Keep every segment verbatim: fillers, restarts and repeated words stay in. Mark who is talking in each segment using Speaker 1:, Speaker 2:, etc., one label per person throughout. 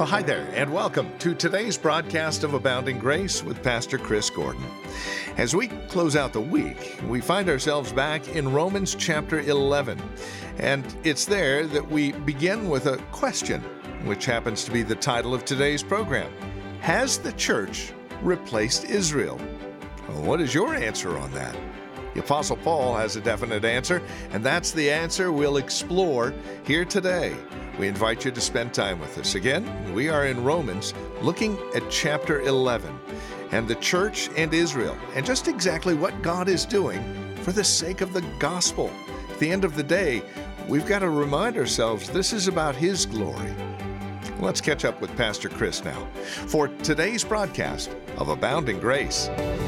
Speaker 1: Well, hi there, and welcome to today's broadcast of Abounding Grace with Pastor Chris Gordon. As we close out the week, we find ourselves back in Romans chapter eleven, and it's there that we begin with a question, which happens to be the title of today's program. Has the church replaced Israel? Well, what is your answer on that? The Apostle Paul has a definite answer, and that's the answer we'll explore here today. We invite you to spend time with us. Again, we are in Romans, looking at chapter eleven, and the church and Israel, and just exactly what God is doing for the sake of the gospel. At the end of the day, we've got to remind ourselves this is about His glory. Let's catch up with Pastor Chris now for today's broadcast of Abounding Grace.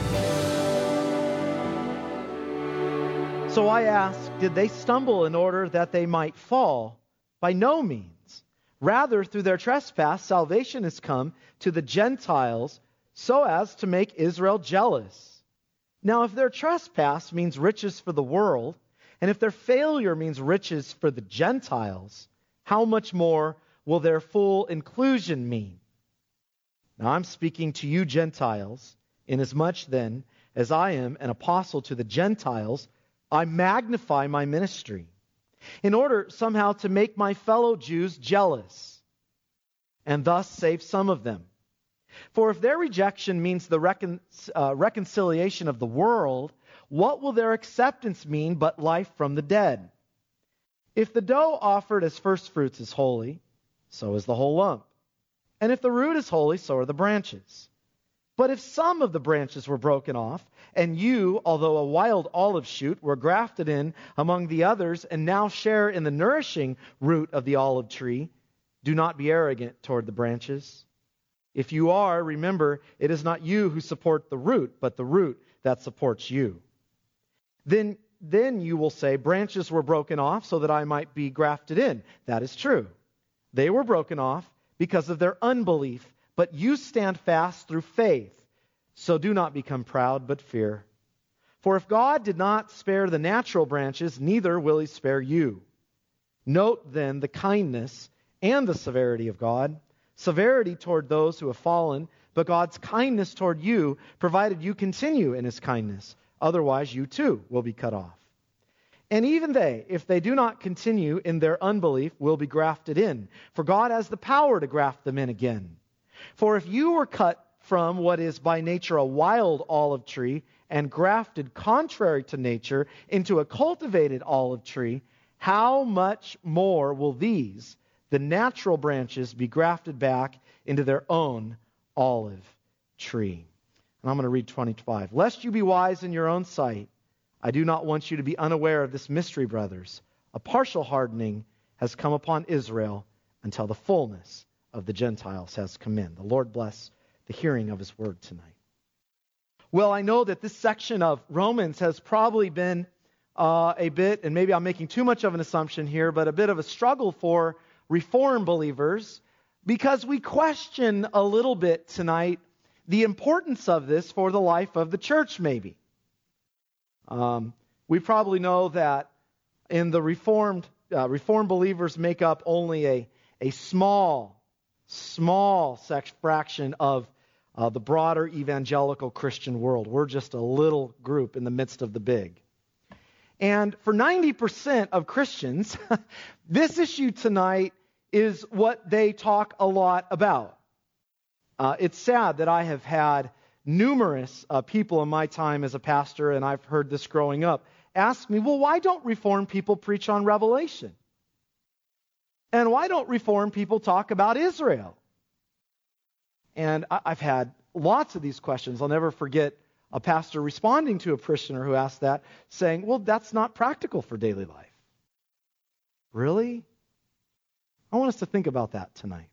Speaker 2: So I ask, did they stumble in order that they might fall? By no means. Rather, through their trespass, salvation has come to the Gentiles so as to make Israel jealous. Now, if their trespass means riches for the world, and if their failure means riches for the Gentiles, how much more will their full inclusion mean? Now, I'm speaking to you Gentiles, inasmuch then as I am an apostle to the Gentiles, I magnify my ministry, in order somehow to make my fellow Jews jealous, and thus save some of them. For if their rejection means the recon, uh, reconciliation of the world, what will their acceptance mean but life from the dead? If the dough offered as first fruits is holy, so is the whole lump. And if the root is holy, so are the branches. But if some of the branches were broken off, and you, although a wild olive shoot, were grafted in among the others, and now share in the nourishing root of the olive tree, do not be arrogant toward the branches. If you are, remember, it is not you who support the root, but the root that supports you. Then, then you will say, branches were broken off so that I might be grafted in. That is true. They were broken off because of their unbelief, but you stand fast through faith. So do not become proud, but fear. For if God did not spare the natural branches, neither will He spare you. Note then the kindness and the severity of God. Severity toward those who have fallen, but God's kindness toward you, provided you continue in His kindness. Otherwise you too will be cut off. And even they, if they do not continue in their unbelief, will be grafted in. For God has the power to graft them in again. For if you were cut from what is by nature a wild olive tree and grafted contrary to nature into a cultivated olive tree, how much more will these, the natural branches, be grafted back into their own olive tree? And I'm going to read twenty-five. Lest you be wise in your own sight, I do not want you to be unaware of this mystery, brothers. A partial hardening has come upon Israel until the fullness of the Gentiles has come in. The Lord bless the hearing of His word tonight. Well, I know that this section of Romans has probably been uh, a bit, and maybe I'm making too much of an assumption here, but a bit of a struggle for Reformed believers, because we question a little bit tonight the importance of this for the life of the church, maybe. Um, we probably know that in the Reformed, uh, Reformed believers make up only a, a small, small sex fraction of uh, the broader evangelical Christian world. We're just a little group in the midst of the big. And for ninety percent of Christians, this issue tonight is what they talk a lot about. Uh, it's sad that I have had numerous uh, people in my time as a pastor, and I've heard this growing up, ask me, well, why don't Reformed people preach on Revelation? And why don't Reformed people talk about Israel? And I've had lots of these questions. I'll never forget a pastor responding to a parishioner who asked that, saying, well, that's not practical for daily life. Really? I want us to think about that tonight.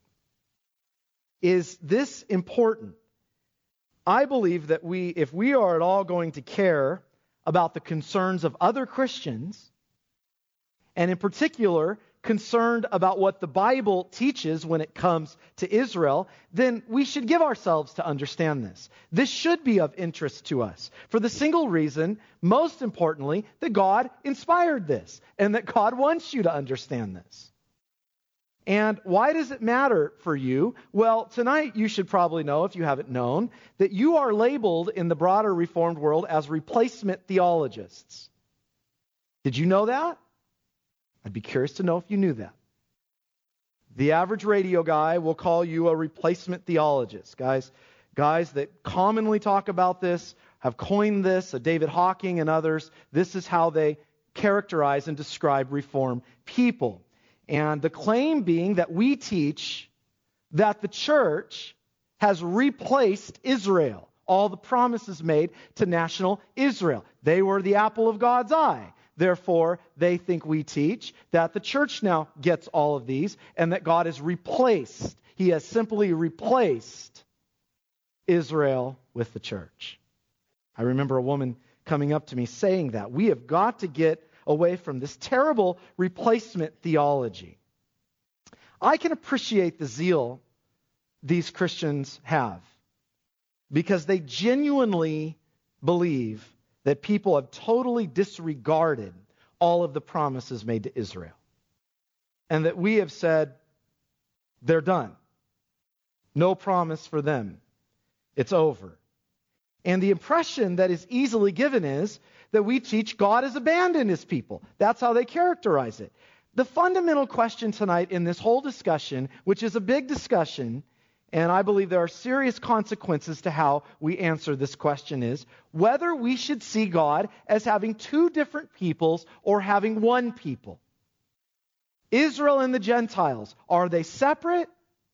Speaker 2: Is this important? I believe that we, if we are at all going to care about the concerns of other Christians, and in particular, concerned about what the Bible teaches when it comes to Israel, then we should give ourselves to understand this. This should be of interest to us for the single reason, most importantly, that God inspired this and that God wants you to understand this. And why does it matter for you? Well, tonight you should probably know, if you haven't known, that you are labeled in the broader Reformed world as replacement theologists. Did you know that? I'd be curious to know if you knew that. The average radio guy will call you a replacement theologist. Guys, guys that commonly talk about this, have coined this, uh, David Hawking and others. This is how they characterize and describe Reformed people. And the claim being that we teach that the church has replaced Israel, all the promises made to national Israel. They were the apple of God's eye. Therefore, they think we teach that the church now gets all of these and that God has replaced, He has simply replaced Israel with the church. I remember a woman coming up to me saying that. We have got to get away from this terrible replacement theology. I can appreciate the zeal these Christians have because they genuinely believe that people have totally disregarded all of the promises made to Israel. And that we have said, they're done. No promise for them. It's over. And the impression that is easily given is that we teach God has abandoned His people. That's how they characterize it. The fundamental question tonight in this whole discussion, which is a big discussion, and I believe there are serious consequences to how we answer this question, is whether we should see God as having two different peoples or having one people. Israel and the Gentiles, are they separate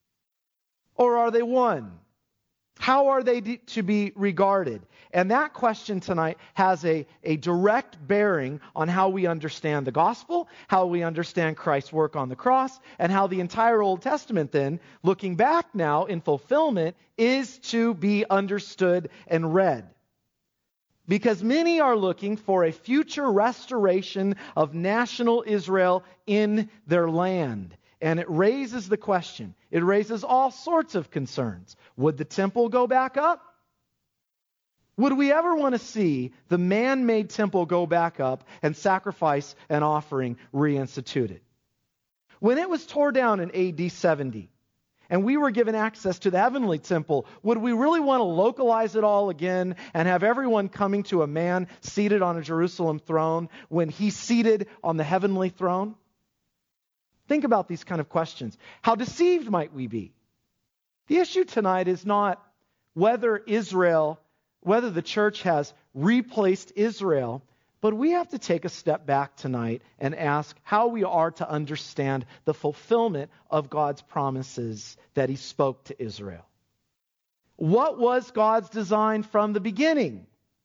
Speaker 2: or are they one? How are they to be regarded? And that question tonight has a, a direct bearing on how we understand the gospel, how we understand Christ's work on the cross, and how the entire Old Testament then, looking back now in fulfillment, is to be understood and read. Because many are looking for a future restoration of national Israel in their land. And it raises the question. It raises all sorts of concerns. Would the temple go back up? Would we ever want to see the man-made temple go back up and sacrifice and offering reinstituted? When it was torn down in A D seventy, and we were given access to the heavenly temple, would we really want to localize it all again and have everyone coming to a man seated on a Jerusalem throne when He's seated on the heavenly throne? Think about these kind of questions. How deceived might we be? The issue tonight is not whether Israel, whether the church has replaced Israel, but we have to take a step back tonight and ask how we are to understand the fulfillment of God's promises that He spoke to Israel. What was God's design from the beginning?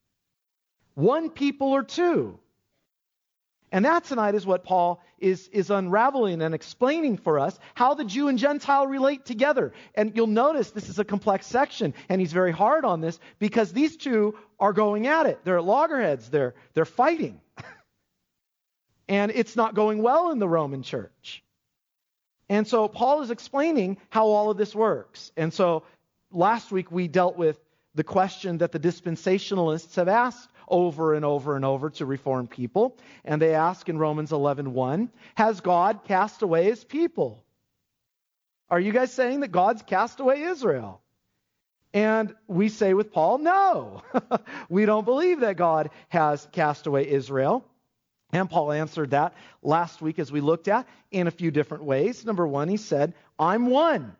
Speaker 2: One people or two? And that tonight is what Paul is, is unraveling and explaining for us, how the Jew and Gentile relate together. And you'll notice this is a complex section, and he's very hard on this because these two are going at it. They're at loggerheads. They're, they're fighting. And it's not going well in the Roman church. And so Paul is explaining how all of this works. And so last week we dealt with the question that the dispensationalists have asked over and over and over to Reformed people. And they ask in Romans eleven one, has God cast away His people? Are you guys saying that God's cast away Israel? And we say with Paul, no. We don't believe that God has cast away Israel. And Paul answered that last week as we looked at in a few different ways. Number one, he said, I'm one.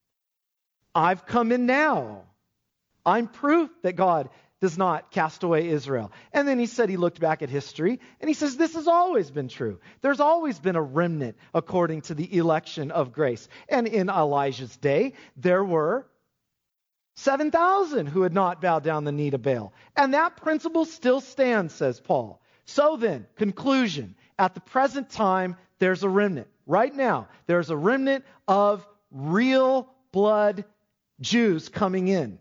Speaker 2: I've come in now. I'm proof that God does not cast away Israel. And then he said he looked back at history, and he says this has always been true. There's always been a remnant according to the election of grace. And in Elijah's day, there were seven thousand who had not bowed down the knee to Baal. And that principle still stands, says Paul. So then, conclusion, at the present time, there's a remnant. Right now, there's a remnant of real blood Jews coming in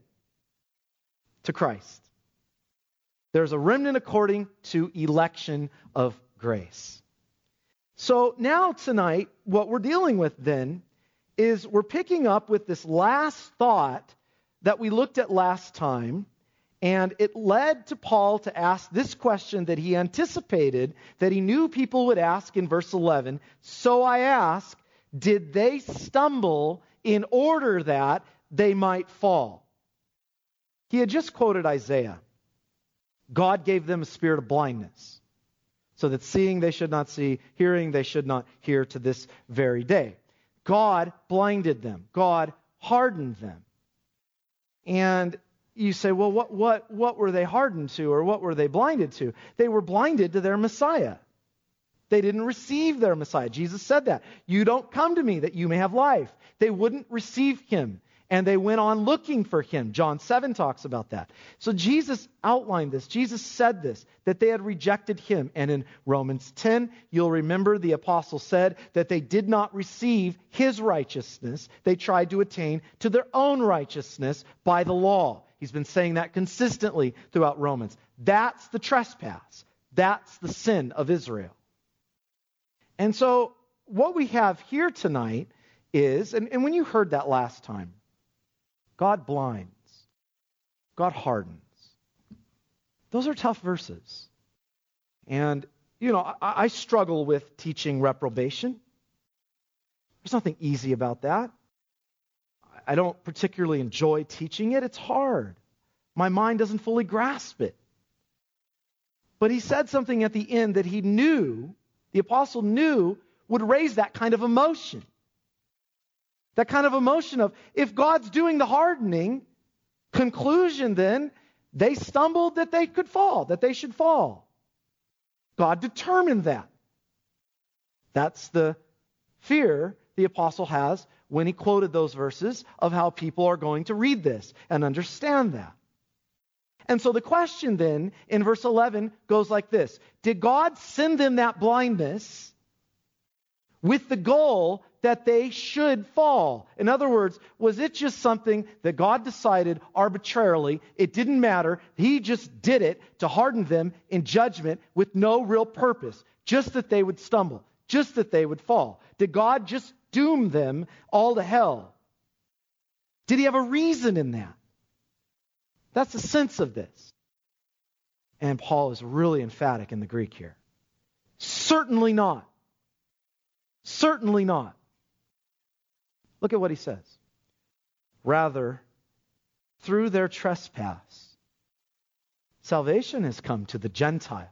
Speaker 2: to Christ. There's a remnant according to election of grace. So now tonight, what we're dealing with then is we're picking up with this last thought that we looked at last time, and it led to Paul to ask this question that he anticipated that he knew people would ask in verse eleven. So I ask, did they stumble in order that they might fall. He had just quoted Isaiah. God gave them a spirit of blindness, so that seeing they should not see, hearing they should not hear to this very day. God blinded them. God hardened them. And you say, well, what, what, what were they hardened to, or what were they blinded to? They were blinded to their Messiah. They didn't receive their Messiah. Jesus said that. You don't come to me that you may have life. They wouldn't receive him, and they went on looking for him. John seven talks about that. So Jesus outlined this. Jesus said this, that they had rejected him. And in Romans ten, you'll remember the apostle said that they did not receive his righteousness. They tried to attain to their own righteousness by the law. He's been saying that consistently throughout Romans. That's the trespass. That's the sin of Israel. And so what we have here tonight is, and, and when you heard that last time, God blinds, God hardens. Those are tough verses. And, you know, I, I struggle with teaching reprobation. There's nothing easy about that. I don't particularly enjoy teaching it. It's hard. My mind doesn't fully grasp it. But he said something at the end that he knew, the apostle knew, would raise that kind of emotion. That kind of emotion of, if God's doing the hardening, conclusion then, they stumbled that they could fall, that they should fall. God determined that. That's the fear the apostle has when he quoted those verses of how people are going to read this and understand that. And so the question then in verse eleven goes like this. Did God send them that blindness with the goal that they should fall? In other words, was it just something that God decided arbitrarily? It didn't matter. He just did it to harden them in judgment with no real purpose, just that they would stumble, just that they would fall. Did God just doom them all to hell? Did he have a reason in that? That's the sense of this. And Paul is really emphatic in the Greek here. Certainly not. Certainly not. Look at what he says. Rather, through their trespass, salvation has come to the Gentiles,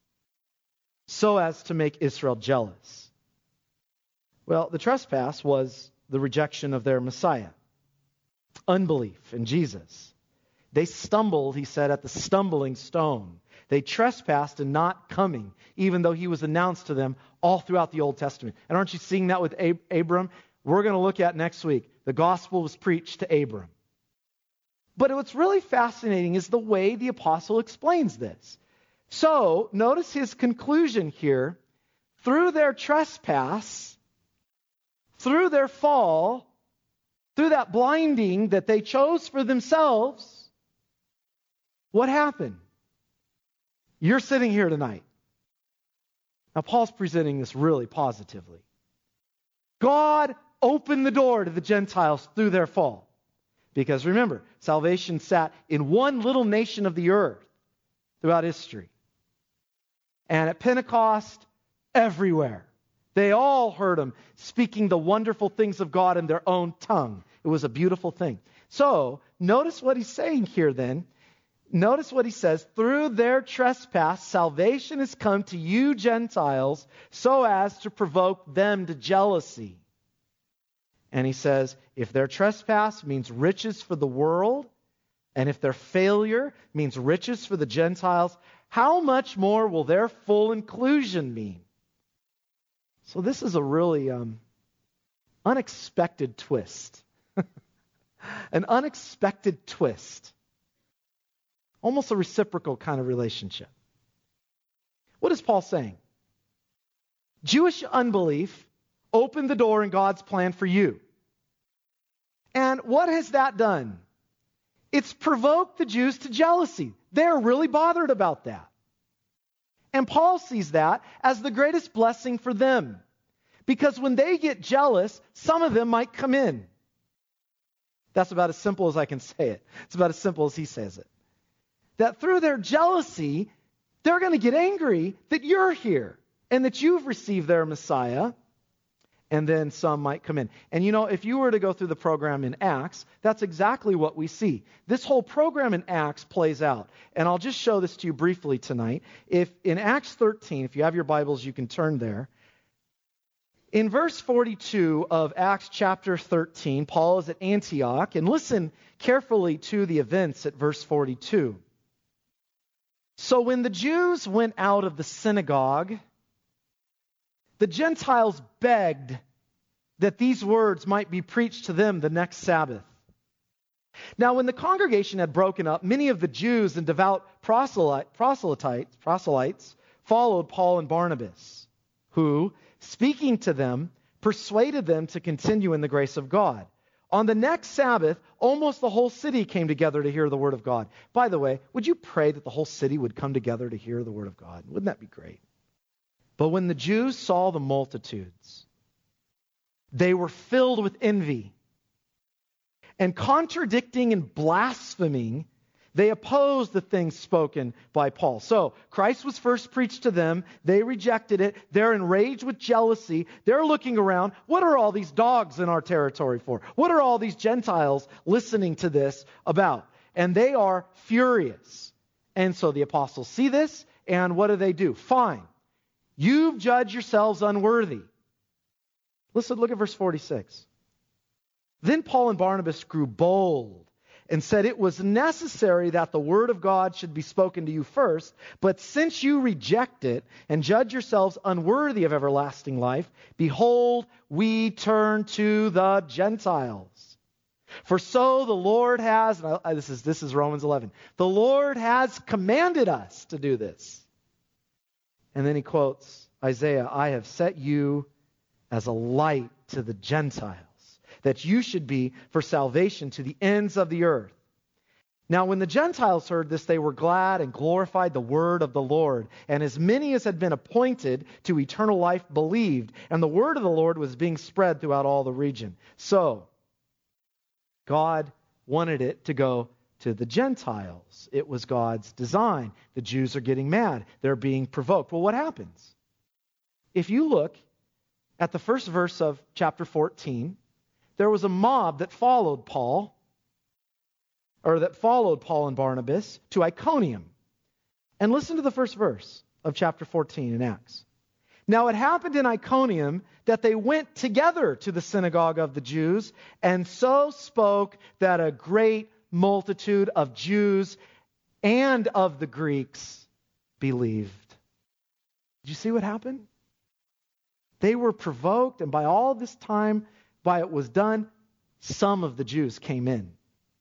Speaker 2: so as to make Israel jealous. Well, the trespass was the rejection of their Messiah, unbelief in Jesus. They stumbled, he said, at the stumbling stone. They trespassed in not coming, even though he was announced to them all throughout the Old Testament. And aren't you seeing that with Ab- Abram? We're going to look at next week. The gospel was preached to Abram. But what's really fascinating is the way the apostle explains this. So, notice his conclusion here. Through their trespass, through their fall, through that blinding that they chose for themselves, what happened? You're sitting here tonight. Now, Paul's presenting this really positively. God opened the door to the Gentiles through their fall. Because remember, salvation sat in one little nation of the earth throughout history. And at Pentecost, everywhere. They all heard him speaking the wonderful things of God in their own tongue. It was a beautiful thing. So, notice what he's saying here then. Notice what he says. Through their trespass, salvation has come to you Gentiles so as to provoke them to jealousy. And he says, if their trespass means riches for the world, and if their failure means riches for the Gentiles, how much more will their full inclusion mean? So this is a really um, unexpected twist. An unexpected twist. Almost a reciprocal kind of relationship. What is Paul saying? Jewish unbelief opened the door in God's plan for you. And what has that done? It's provoked the Jews to jealousy. They're really bothered about that. And Paul sees that as the greatest blessing for them. Because when they get jealous, some of them might come in. That's about as simple as I can say it. It's about as simple as he says it. That through their jealousy, they're going to get angry that you're here and that you've received their Messiah. and then some might come in. And you know, if you were to go through the program in Acts, that's exactly what we see. This whole program in Acts plays out. And I'll just show this to you briefly tonight. If in Acts thirteen, if you have your Bibles, you can turn there. In verse forty-two of Acts chapter thirteen, Paul is at Antioch, and listen carefully to the events at verse forty-two. So when the Jews went out of the synagogue, the Gentiles begged that these words might be preached to them the next Sabbath. Now, when the congregation had broken up, many of the Jews and devout proselyte, proselytes, proselytes followed Paul and Barnabas, who, speaking to them, persuaded them to continue in the grace of God. On the next Sabbath, almost the whole city came together to hear the word of God. By the way, would you pray that the whole city would come together to hear the word of God? Wouldn't that be great? But when the Jews saw the multitudes, they were filled with envy. And contradicting and blaspheming, they opposed the things spoken by Paul. So, Christ was first preached to them. They rejected it. They're enraged with jealousy. They're looking around. What are all these dogs in our territory for? What are all these Gentiles listening to this about? And they are furious. And so the apostles see this, and what do they do? Fine. You've judged yourselves unworthy. Listen, look at verse forty-six. Then Paul and Barnabas grew bold and said it was necessary that the word of God should be spoken to you first, but since you reject it and judge yourselves unworthy of everlasting life, behold, we turn to the Gentiles. For so the Lord has, and I, this is this is Romans eleven, the Lord has commanded us to do this. And then he quotes Isaiah, I have set you as a light to the Gentiles, that you should be for salvation to the ends of the earth. Now, when the Gentiles heard this, they were glad and glorified the word of the Lord. And as many as had been appointed to eternal life believed. And the word of the Lord was being spread throughout all the region. So, God wanted it to go to the Gentiles. It was God's design. The Jews are getting mad. They're being provoked. Well, what happens? If you look at the first verse of chapter fourteen, there was a mob that followed Paul, or that followed Paul and Barnabas to Iconium. And listen to the first verse of chapter fourteen in Acts. Now it happened in Iconium that they went together to the synagogue of the Jews, and so spoke that a great multitude of Jews and of the Greeks believed. Did you see what happened? They were provoked, and by all this time, by it was done, some of the Jews came in.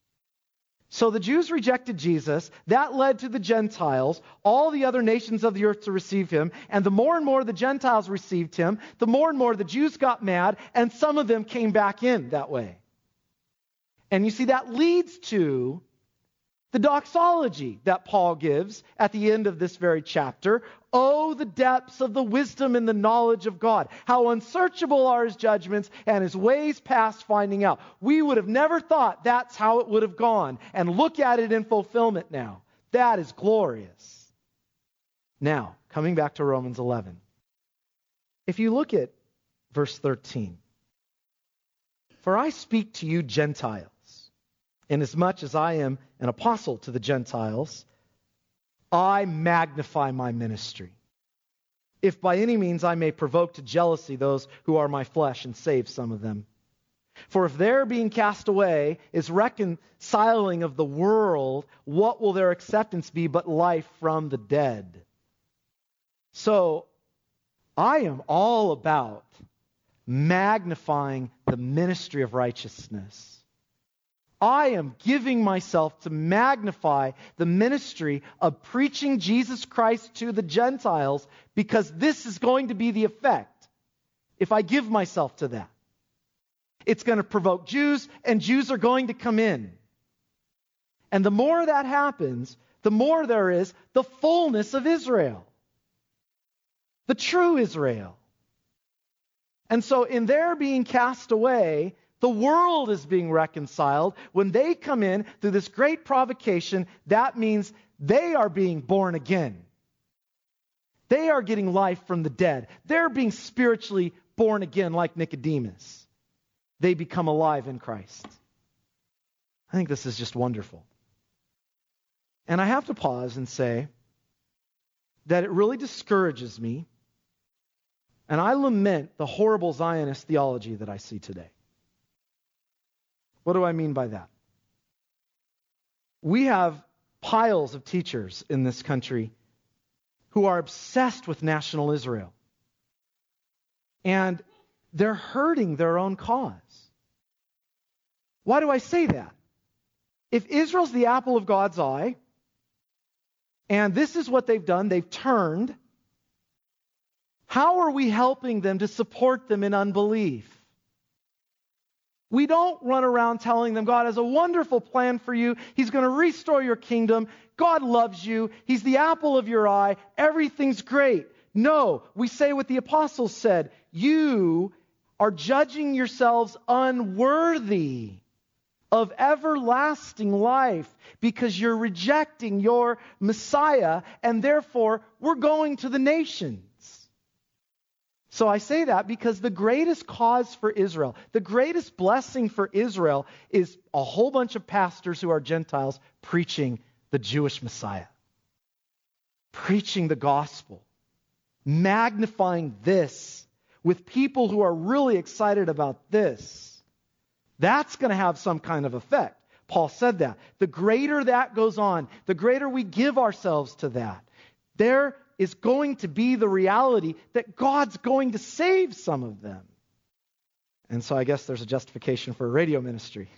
Speaker 2: So the Jews rejected Jesus. That led to the Gentiles, all the other nations of the earth to receive him. And the more and more the Gentiles received him, the more and more the Jews got mad, and some of them came back in that way. And you see, that leads to the doxology that Paul gives at the end of this very chapter. Oh, the depths of the wisdom and the knowledge of God. How unsearchable are his judgments and his ways past finding out. We would have never thought that's how it would have gone. And look at it in fulfillment now. That is glorious. Now, coming back to Romans eleven. If you look at verse thirteen. For I speak to you Gentiles, inasmuch as I am an apostle to the Gentiles, I magnify my ministry, if by any means I may provoke to jealousy those who are my flesh and save some of them. For if their being cast away is reconciling of the world, what will their acceptance be but life from the dead? So I am all about magnifying the ministry of righteousness. I am giving myself to magnify the ministry of preaching Jesus Christ to the Gentiles, because this is going to be the effect if I give myself to that. It's going to provoke Jews, and Jews are going to come in. And the more that happens, the more there is the fullness of Israel, the true Israel. And so in their being cast away, the world is being reconciled. When they come in through this great provocation, that means they are being born again. They are getting life from the dead. They're being spiritually born again like Nicodemus. They become alive in Christ. I think this is just wonderful. And I have to pause and say that it really discourages me, and I lament the horrible Zionist theology that I see today. What do I mean by that? We have piles of teachers in this country who are obsessed with national Israel. And they're hurting their own cause. Why do I say that? If Israel's the apple of God's eye, and this is what they've done, they've turned, how are we helping them to support them in unbelief? We don't run around telling them God has a wonderful plan for you. He's going to restore your kingdom. God loves you. He's the apple of your eye. Everything's great. No, we say what the apostles said. You are judging yourselves unworthy of everlasting life because you're rejecting your Messiah, and therefore we're going to the nations. So I say that because the greatest cause for Israel, the greatest blessing for Israel is a whole bunch of pastors who are Gentiles preaching the Jewish Messiah, preaching the gospel, magnifying this with people who are really excited about this. That's going to have some kind of effect. Paul said that. The greater that goes on, the greater we give ourselves to that, there is going to be the reality that God's going to save some of them. And so I guess there's a justification for a radio ministry.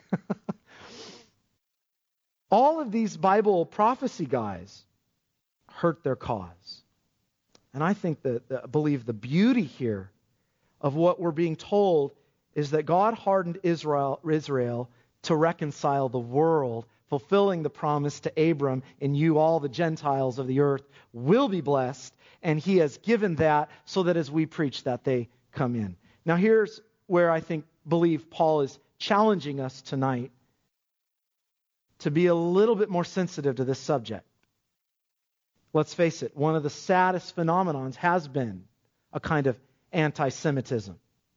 Speaker 2: All of these Bible prophecy guys hurt their cause. And I think that, I believe the beauty here of what we're being told is that God hardened Israel, Israel to reconcile the world, fulfilling the promise to Abram, in you all the Gentiles of the earth will be blessed, and he has given that so that as we preach that they come in. Now here's where I think, believe Paul is challenging us tonight to be a little bit more sensitive to this subject. Let's face it, one of the saddest phenomenons has been a kind of anti-Semitism.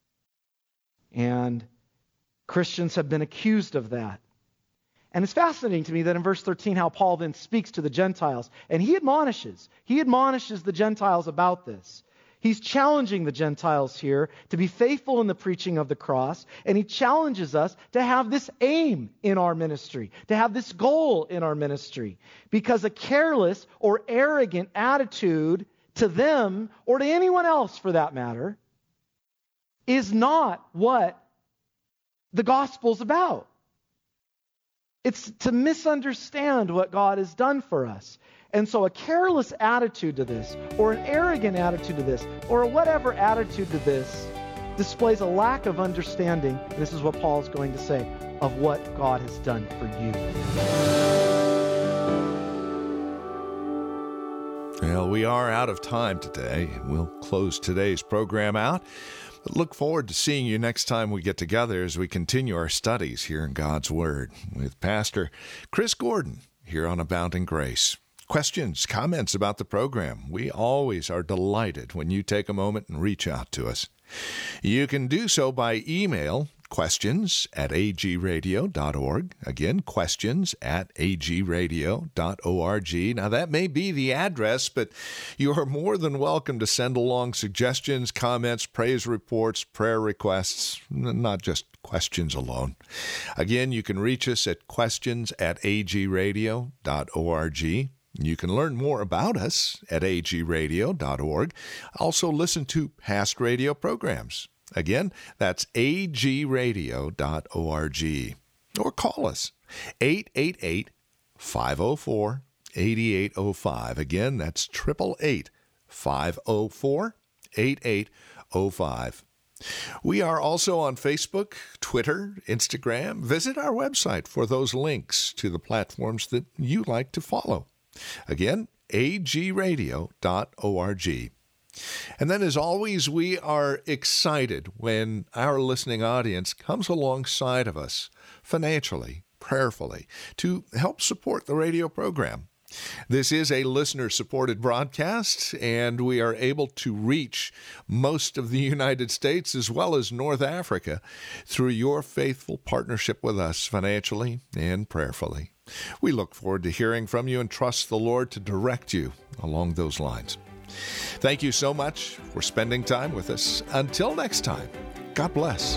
Speaker 2: And Christians have been accused of that. And it's fascinating to me that in verse thirteen, how Paul then speaks to the Gentiles. And he admonishes. He admonishes the Gentiles about this. He's challenging the Gentiles here to be faithful in the preaching of the cross. And he challenges us to have this aim in our ministry, to have this goal in our ministry. Because a careless or arrogant attitude to them, or to anyone else for that matter, is not what the gospel's about. It's to misunderstand what God has done for us. And so a careless attitude to this, or an arrogant attitude to this, or a whatever attitude to this, displays a lack of understanding, and this is what Paul is going to say, of what God has done for you.
Speaker 1: Well, we are out of time today. We'll close today's program out. But look forward to seeing you next time we get together as we continue our studies here in God's Word with Pastor Chris Gordon here on Abounding Grace. Questions, comments about the program. We always are delighted when you take a moment and reach out to us. You can do so by email, questions at a g radio dot org. Again, questions at a g radio dot org. Now, that may be the address, but you are more than welcome to send along suggestions, comments, praise reports, prayer requests, not just questions alone. Again, you can reach us at questions at a g radio dot org. You can learn more about us at a g radio dot org. Also, listen to past radio programs. Again, that's a g radio dot org. Or call us, eight eight eight, five oh four, eight eight oh five. Again, that's eight eight eight, five oh four, eight eight oh five. We are also on Facebook, Twitter, Instagram. Visit our website for those links to the platforms that you like to follow. Again, a g radio dot org. And then, as always, we are excited when our listening audience comes alongside of us financially, prayerfully, to help support the radio program. This is a listener-supported broadcast, and we are able to reach most of the United States as well as North Africa through your faithful partnership with us financially and prayerfully. We look forward to hearing from you and trust the Lord to direct you along those lines. Thank you so much for spending time with us. Until next time, God bless.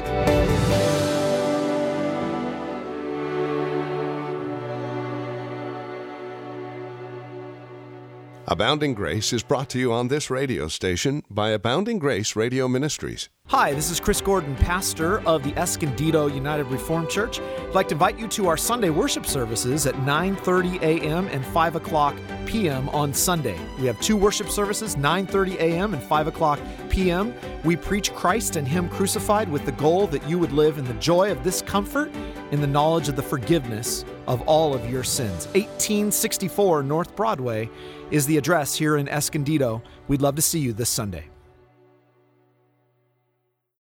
Speaker 1: Abounding Grace is brought to you on this radio station by Abounding Grace Radio Ministries.
Speaker 3: Hi, this is Chris Gordon, pastor of the Escondido United Reformed Church. I'd like to invite you to our Sunday worship services at nine thirty a.m. and five o'clock p.m. on Sunday. We have two worship services, nine thirty a.m. and five o'clock p.m. We preach Christ and Him crucified with the goal that you would live in the joy of this comfort, in the knowledge of the forgiveness of all of your sins. eighteen sixty-four North Broadway is the address here in Escondido. We'd love to see you this Sunday.